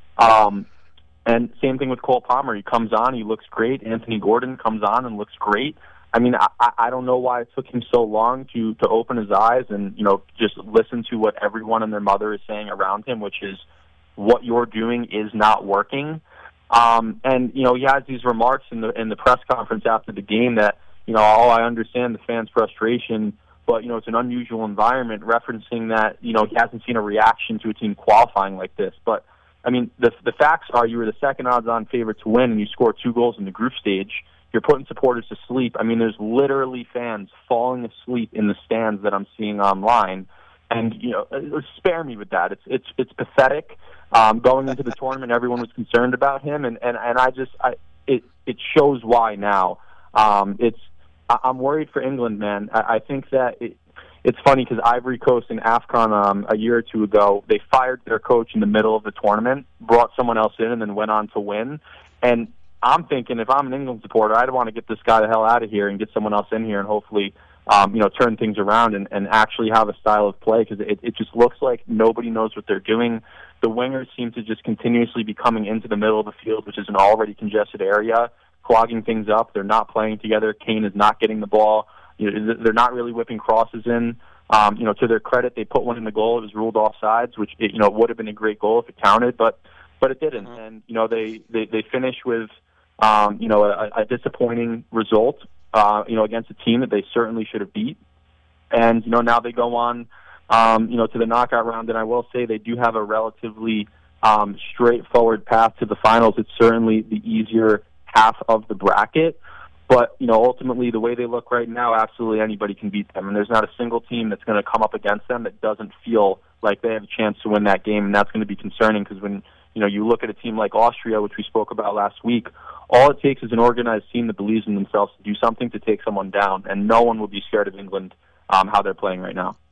Um, and same thing with Cole Palmer. He comes on, he looks great. Anthony Gordon comes on and looks great. I mean, I, I don't know why it took him so long to, to open his eyes and, you know, just listen to what everyone and their mother is saying around him, which is what you're doing is not working. Um, and, you know, he has these remarks in the in the press conference after the game that, you know, oh, I understand the fans' frustration, but, you know, it's an unusual environment, referencing that, you know, he hasn't seen a reaction to a team qualifying like this. But, I mean, the the facts are you were the second odds-on favorite to win, and you scored two goals in the group stage. You're putting supporters to sleep. I mean, there's literally fans falling asleep in the stands that I'm seeing online. And, you know, spare me with that. It's it's it's pathetic. Um, going into the tournament, everyone was concerned about him, and, and, and I just I, it it shows why now. Um, it's I, I'm worried for England, man. I, I think that it, it's funny because Ivory Coast and AFCON um, a year or two ago, they fired their coach in the middle of the tournament, brought someone else in, and then went on to win. And I'm thinking, if I'm an England supporter, I'd want to get this guy the hell out of here and get someone else in here and hopefully, um, you know, turn things around and, and actually have a style of play, because it, it just looks like nobody knows what they're doing. The wingers seem to just continuously be coming into the middle of the field, which is an already congested area, clogging things up. They're not playing together. Kane is not getting the ball. You know, they're not really whipping crosses in. Um, you know, to their credit, they put one in the goal. It was ruled offsides, which it, you know would have been a great goal if it counted. But but it didn't. Mm-hmm. And you know, they they, they finished with um, you know a, a disappointing result. Uh, you know, against a team that they certainly should have beat. And you know, now they go on, um, you know, to the knockout round. And I will say they do have a relatively um, straightforward path to the finals. It's certainly the easier half of the bracket. But, you know, ultimately, the way they look right now, absolutely anybody can beat them. And there's not a single team that's going to come up against them that doesn't feel like they have a chance to win that game. And that's going to be concerning because when, you know, you look at a team like Austria, which we spoke about last week, all it takes is an organized team that believes in themselves to do something to take someone down. And no one will be scared of England, um, how they're playing right now.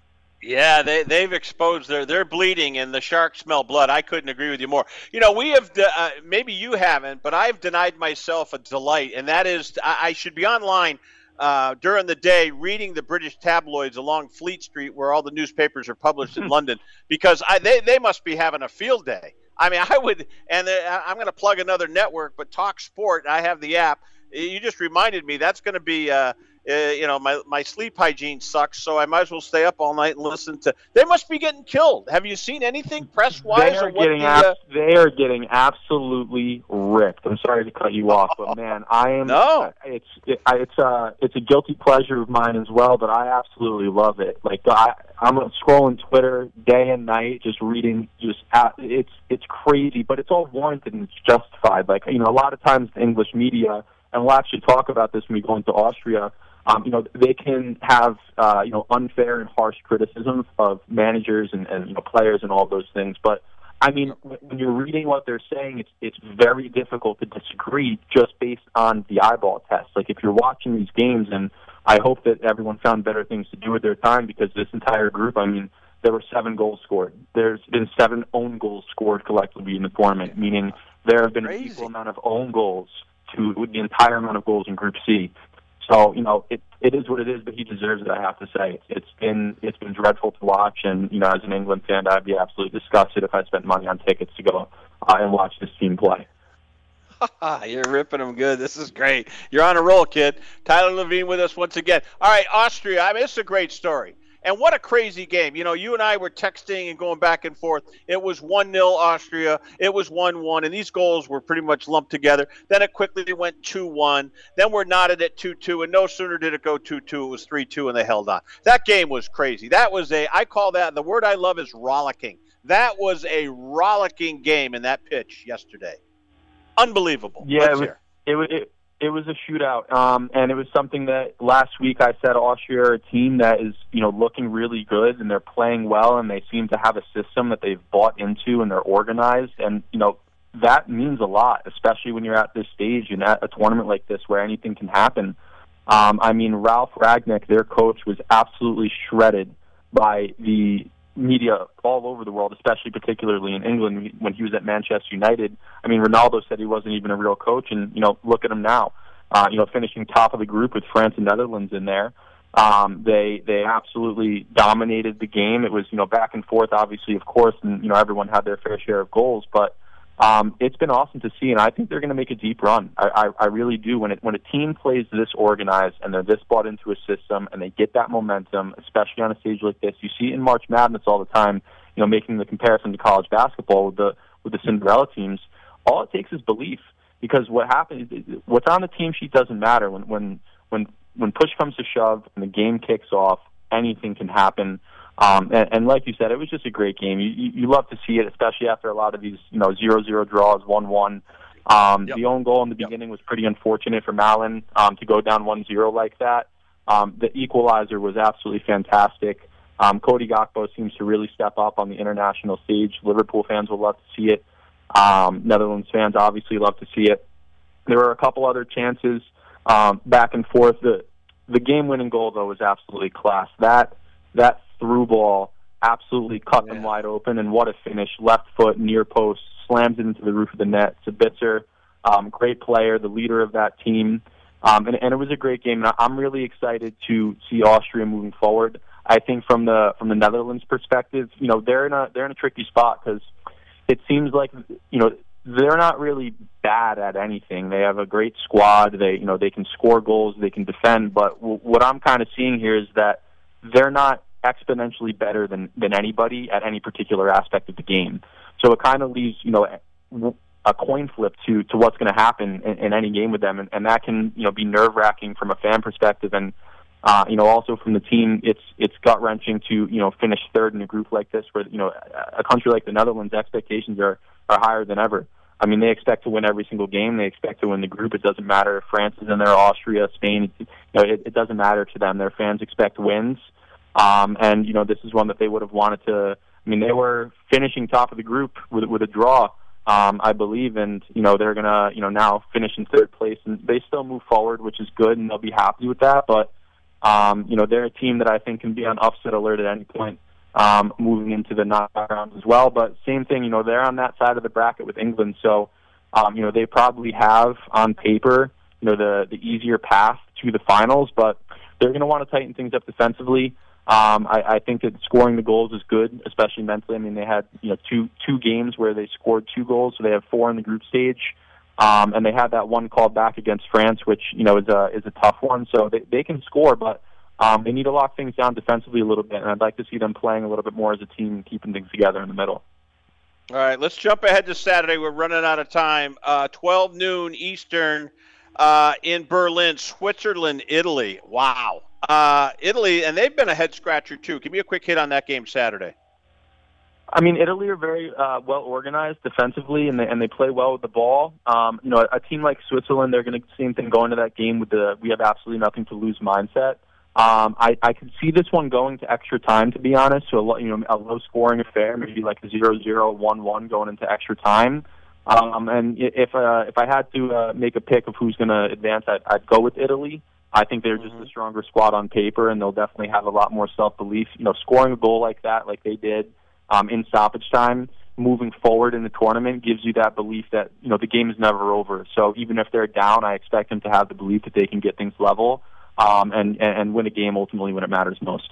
Yeah, they, they've exposed their, they're bleeding and the Sharks smell blood. I couldn't agree with you more. You know, we have, uh, maybe you haven't, but I've denied myself a delight, and that is I, I should be online uh, during the day reading the British tabloids along Fleet Street where all the newspapers are published in London because I, they, they must be having a field day. I mean, I would, and I'm going to plug another network, but Talk Sport, I have the app. You just reminded me that's going to be uh, – Uh, you know, my, my sleep hygiene sucks, so I might as well stay up all night and listen to. They must be getting killed. Have you seen anything press wise? They are getting the, uh... they are getting absolutely ripped. I'm sorry to cut you off, but man, I am. No, it's it, it's uh it's a guilty pleasure of mine as well, but I absolutely love it. Like I I'm scrolling Twitter day and night, just reading. Just uh, it's it's crazy, but it's all warranted and it's justified. Like you know, a lot of times the English media, and we'll actually talk about this when we go into Austria. Um, you know, they can have, uh, you know, unfair and harsh criticism of managers and, and, you know, players and all those things. But, I mean, when you're reading what they're saying, it's it's very difficult to disagree just based on the eyeball test. Like, if you're watching these games, and I hope that everyone found better things to do with their time because this entire group, I mean, there were seven goals scored. There's been seven own goals scored collectively in the tournament, meaning there have been Crazy. an equal amount of own goals to the entire amount of goals in Group C. So, you know, it it is what it is, but he deserves it, I have to say. It's been it's been dreadful to watch, and, you know, as an England fan, I'd be absolutely disgusted if I spent money on tickets to go uh, and watch this team play. You're ripping them good. This is great. You're on a roll, kid. Tyler Levine with us once again. All right, Austria, I mean, it's a great story. And what a crazy game. You know, you and I were texting and going back and forth. It was one nil Austria. It was one one, and these goals were pretty much lumped together. Then it quickly went two one. Then we're knotted at two two, and no sooner did it go two two, it was three two, and they held on. That game was crazy. That was a, I call that, the word I love is rollicking. That was a rollicking game in that pitch yesterday. Unbelievable. Yeah, Let's it was, hear. It was, it, It was a shootout, um, and it was something that last week I said Austria are a team that is, you know, looking really good, and they're playing well, and they seem to have a system that they've bought into, and they're organized, and, you know, that means a lot, especially when you're at this stage and at a tournament like this where anything can happen. Um, I mean, Ralf Rangnick, their coach, was absolutely shredded by the media all over the world, especially particularly in England when he was at Manchester United. I mean, Ronaldo said he wasn't even a real coach, and, you know, look at him now. Uh, you know, finishing top of the group with France and Netherlands in there. Um, they they absolutely dominated the game. It was, you know, back and forth, obviously, of course, and, you know, everyone had their fair share of goals, but um, it's been awesome to see, and I think they're going to make a deep run. I, I, I really do. When it when a team plays this organized and they're this bought into a system and they get that momentum, especially on a stage like this, you see it in March Madness all the time. You know, making the comparison to college basketball with the with the Cinderella teams. All it takes is belief, because what happens, what's on the team sheet doesn't matter. When when when when push comes to shove and the game kicks off, anything can happen. Um, and, and like you said, it was just a great game. You, you, you love to see it, especially after a lot of these, you know, zero zero draws, one one. Um, yep. The own goal in the beginning yep. was pretty unfortunate for Malin um, to go down one zero like that. Um, the equalizer was absolutely fantastic. Um, Cody Gakpo seems to really step up on the international stage. Liverpool fans will love to see it. Um, Netherlands fans obviously love to see it. There were a couple other chances um, back and forth. The the game-winning goal, though, was absolutely class. That that through ball absolutely cut yeah. them wide open, and what a finish. Left foot, near post, slams it into the roof of the net. Sabitzer, um, great player, the leader of that team. Um, and, and it was a great game. And I'm really excited to see Austria moving forward. I think from the from the Netherlands perspective, you know, they're in a they're in a tricky spot because it seems like, you know, they're not really bad at anything. They have a great squad. They, you know, they can score goals. They can defend. But w- what I'm kind of seeing here is that they're not exponentially better than, than anybody at any particular aspect of the game. So it kind of leaves, you know, a coin flip to to what's going to happen in, in any game with them, and, and that can you know be nerve wracking from a fan perspective, and uh, you know also from the team, it's it's gut wrenching to you know finish third in a group like this, where you know a country like the Netherlands, expectations are are higher than ever. I mean, they expect to win every single game. They expect to win the group. It doesn't matter if France is in there, Austria, Spain. You know, it, it doesn't matter to them. Their fans expect wins, um, and you know this is one that they would have wanted to. I mean, they were finishing top of the group with with a draw, um, I believe, and you know they're gonna you know now finish in third place, and they still move forward, which is good, and they'll be happy with that. But um, you know they're a team that I think can be on upset alert at any point. Um, moving into the knockout rounds as well. But same thing, you know, they're on that side of the bracket with England, so, um, you know, they probably have on paper, you know, the, the easier path to the finals, but they're going to want to tighten things up defensively. Um, I, I think that scoring the goals is good, especially mentally. I mean, they had, you know, two two games where they scored two goals, so they have four in the group stage. Um, and they had that one called back against France, which, you know, is a, is a tough one. So they, they can score, but Um, they need to lock things down defensively a little bit, and I'd like to see them playing a little bit more as a team, keeping things together in the middle. All right, let's jump ahead to Saturday. We're running out of time. Uh, twelve noon Eastern uh, in Berlin, Switzerland, Italy. Wow. Uh, Italy, and they've been a head-scratcher, too. Give me a quick hit on that game Saturday. I mean, Italy are very uh, well organized defensively, and they and they play well with the ball. Um, you know, a, a team like Switzerland, they're going to same thing going to that game with the we have absolutely nothing to lose mindset. Um, I, I could see this one going to extra time, to be honest, so a, you know, a low-scoring affair, maybe like a zero zero, one one going into extra time. Um, and if uh, if I had to uh, make a pick of who's going to advance, I'd, I'd go with Italy. I think they're just a stronger squad on paper, and they'll definitely have a lot more self-belief. You know, scoring a goal like that, like they did um, in stoppage time, moving forward in the tournament gives you that belief that, you know, the game is never over. So even if they're down, I expect them to have the belief that they can get things level. Um, and, and win a game ultimately when it matters most.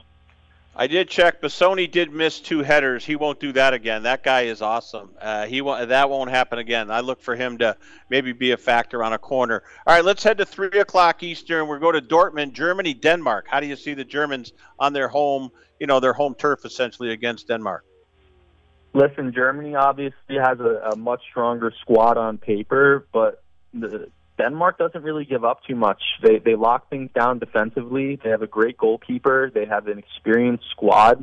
I did check. Bassoni did miss two headers. He won't do that again. That guy is awesome. Uh, he won't, that won't happen again. I look for him to maybe be a factor on a corner. All right, let's head to three o'clock Eastern. We'll go to Dortmund, Germany, Denmark. How do you see the Germans on their home, you know, their home turf essentially against Denmark? Listen, Germany obviously has a, a much stronger squad on paper, but the Denmark doesn't really give up too much. They they lock things down defensively. They have a great goalkeeper. They have an experienced squad.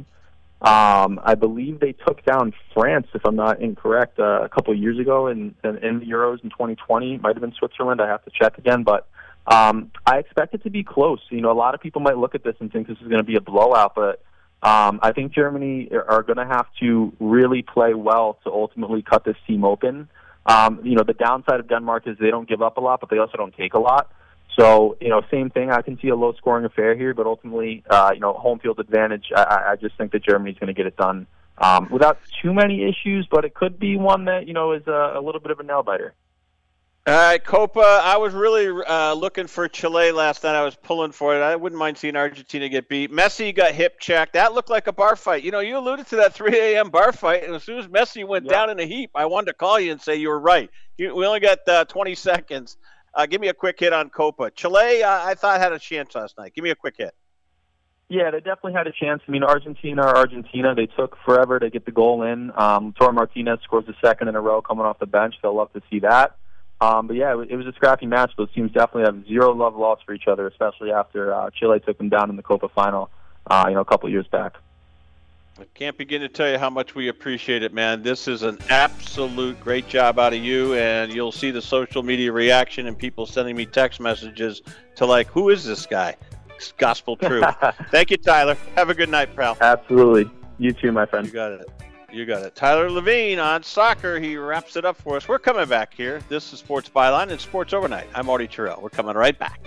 Um, I believe they took down France, if I'm not incorrect, uh, a couple of years ago in, in, in the Euros in twenty twenty. It might have been Switzerland. I have to check again. But um, I expect it to be close. You know, a lot of people might look at this and think this is going to be a blowout, but um, I think Germany are going to have to really play well to ultimately cut this team open. Um, you know, the downside of Denmark is they don't give up a lot, but they also don't take a lot. So, you know, same thing. I can see a low-scoring affair here, but ultimately, uh, you know, home field advantage. I, I just think that Germany's going to get it done um, without too many issues, but it could be one that, you know, is a, a little bit of a nail-biter. All right, Copa, I was really uh, looking for Chile last night. I was pulling for it. I wouldn't mind seeing Argentina get beat. Messi got hip checked. That looked like a bar fight. You know, you alluded to that three a.m. bar fight, and as soon as Messi went yeah. down in a heap, I wanted to call you and say you were right. You, we only got uh, twenty seconds. Uh, give me a quick hit on Copa. Chile, uh, I thought, had a chance last night. Give me a quick hit. Yeah, they definitely had a chance. I mean, Argentina are Argentina. They took forever to get the goal in. Um, Tor Martinez scores the second in a row coming off the bench. They'll love to see that. Um, but, yeah, it was a scrappy match. Those teams definitely have zero love lost for each other, especially after uh, Chile took them down in the Copa final, uh, you know, a couple of years back. I can't begin to tell you how much we appreciate it, man. This is an absolute great job out of you, and you'll see the social media reaction and people sending me text messages to, like, who is this guy? It's gospel truth. Thank you, Tyler. Have a good night, pal. Absolutely. You too, my friend. You got it. You got it. Tyler Levine on soccer. He wraps it up for us. We're coming back here. This is Sports Byline and Sports Overnight. I'm Marty Terrell. We're coming right back.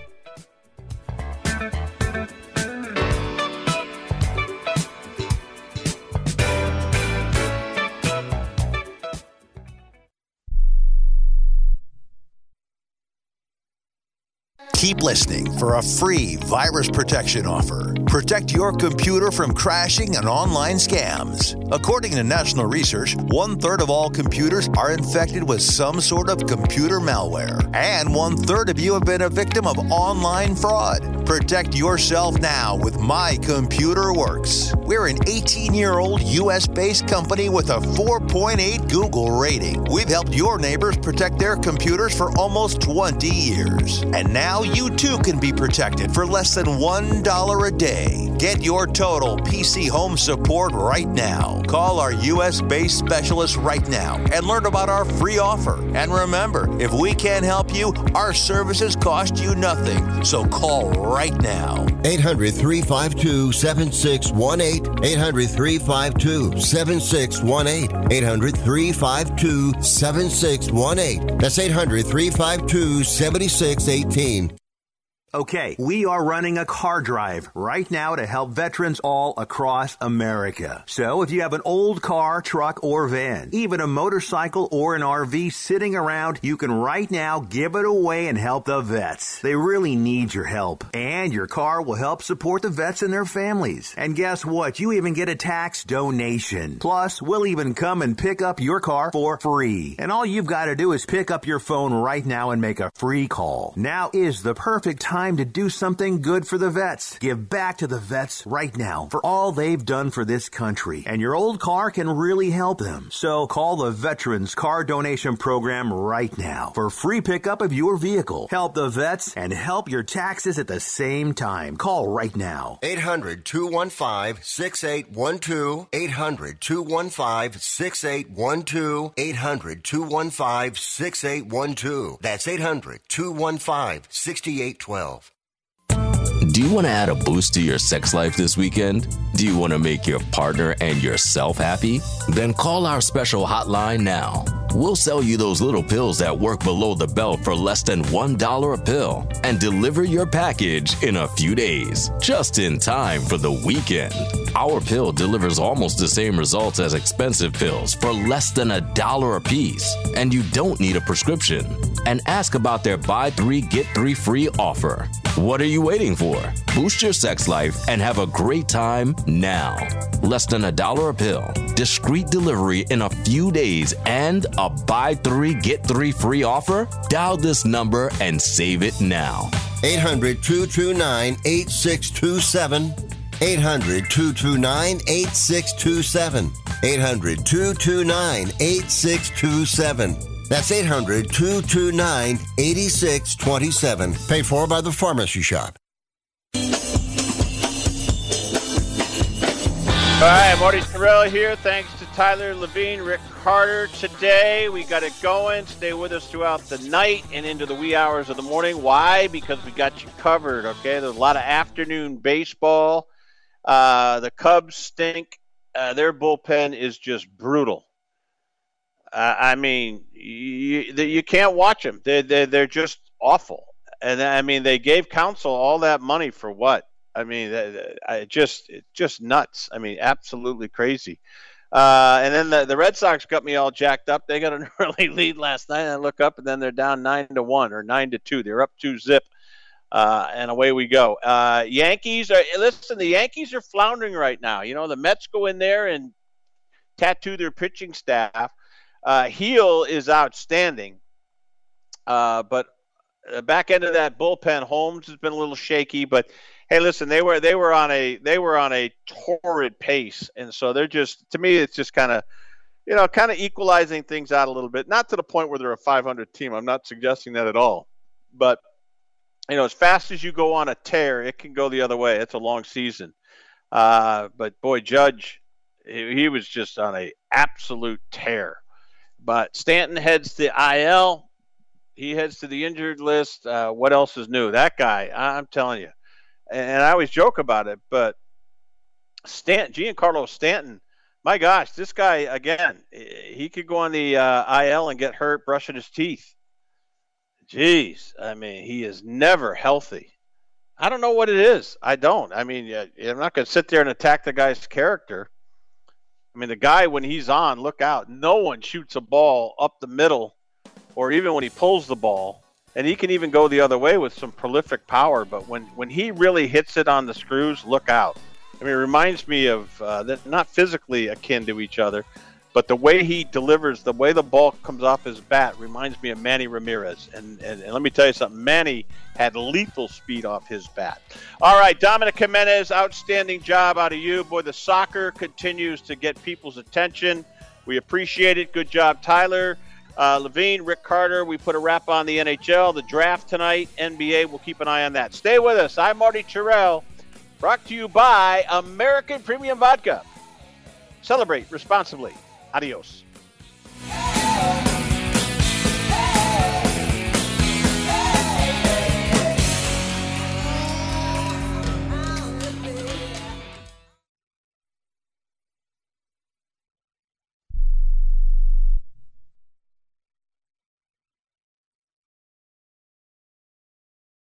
Keep listening for a free virus protection offer. Protect your computer from crashing and online scams. According to national research, one-third of all computers are infected with some sort of computer malware, and one-third of you have been a victim of online fraud. Protect yourself now with My Computer Works. We're an eighteen-year-old U S-based company with a four point eight Google rating. We've helped your neighbors protect their computers for almost twenty years. And now you too can be protected for less than one dollar a day. Get your total P C home support right now. Call our U S-based specialist right now and learn about our free offer. And remember, if we can't help you, our services cost you nothing. So call right now. eight hundred, three five two, seven six one eight. eight hundred, three five two, seven six one eight. eight hundred, three five two, seven six one eight. That's eight hundred, three five two, seven six one eight. Okay, we are running a car drive right now to help veterans all across America. So if you have an old car, truck, or van, even a motorcycle or an R V sitting around, you can right now give it away and help the vets. They really need your help. And your car will help support the vets and their families. And guess what? You even get a tax donation. Plus, we'll even come and pick up your car for free. And all you've got to do is pick up your phone right now and make a free call. Now is the perfect time to do something good for the vets. Give back to the vets right now for all they've done for this country. And your old car can really help them. So call the Veterans Car Donation Program right now for free pickup of your vehicle. Help the vets and help your taxes at the same time. Call right now. eight hundred, two one five, six eight one two. eight hundred, two one five, six eight one two. eight hundred, two one five, six eight one two. That's eight hundred, two one five, six eight one two. Do you want to add a boost to your sex life this weekend? Do you want to make your partner and yourself happy? Then call our special hotline now. We'll sell you those little pills that work below the belt for less than one dollar a pill and deliver your package in a few days, just in time for the weekend. Our pill delivers almost the same results as expensive pills for less than a dollar a piece, and you don't need a prescription. And ask about their buy three, get three free offer. What are you waiting for? Boost your sex life and have a great time now. Less than a dollar a pill, discreet delivery in a few days, and a buy three, get three free offer? Dial this number and save it now. eight hundred, two two nine, eight six two seven. eight hundred, two two nine, eight six two seven. eight hundred, two two nine, eight six two seven. That's eight hundred, two two nine, eight six two seven. Paid for by the Pharmacy Shop. All right, Marty Terrell here. Thanks to Tyler Levine, Rick Carter. Today, we got it going. Stay with us throughout the night and into the wee hours of the morning. Why? Because we got you covered, okay? There's a lot of afternoon baseball. Uh, the Cubs stink. Uh, their bullpen is just brutal. Uh, I mean, you, you can't watch them. They're, they're, they're just awful. And, I mean, they gave Counsell all that money for what? I mean, I just it's just nuts. I mean, absolutely crazy. Uh, and then the, the Red Sox got me all jacked up. They got an early lead last night. And I look up, and then they're down nine to one or nine to two. They're up two zip, uh, and away we go. Uh, Yankees are listen. The Yankees are floundering right now. You know, the Mets go in there and tattoo their pitching staff. Uh, Heel is outstanding, uh, but the back end of that bullpen, Holmes has been a little shaky, but. Hey, listen, they were they were on a they were on a torrid pace, and so they're just to me it's just kind of, you know, kind of equalizing things out a little bit. Not to the point where they're a five hundred team. I'm not suggesting that at all, but you know, as fast as you go on a tear, it can go the other way. It's a long season, uh, but boy, Judge, he, he was just on a absolute tear. But Stanton heads to I L. He heads to the injured list. Uh, what else is new? That guy, I'm telling you. And I always joke about it, but Stanton, Giancarlo Stanton, my gosh, this guy, again, he could go on the uh, I L and get hurt brushing his teeth. Jeez, I mean, he is never healthy. I don't know what it is. I don't. I mean, I'm not going to sit there and attack the guy's character. I mean, the guy, when he's on, look out. No one shoots a ball up the middle or even when he pulls the ball. And he can even go the other way with some prolific power. But when, when he really hits it on the screws, look out. I mean, it reminds me of, uh, that not physically akin to each other, but the way he delivers, the way the ball comes off his bat reminds me of Manny Ramirez. And, and, and let me tell you something, Manny had lethal speed off his bat. All right, Dominic Jimenez, outstanding job out of you. Boy, the soccer continues to get people's attention. We appreciate it. Good job, Tyler. Uh, Levine, Rick Carter, we put a wrap on the N H L, the draft tonight, N B A. We'll keep an eye on that. Stay with us. I'm Marty Terrell, brought to you by American Premium Vodka. Celebrate responsibly. Adios.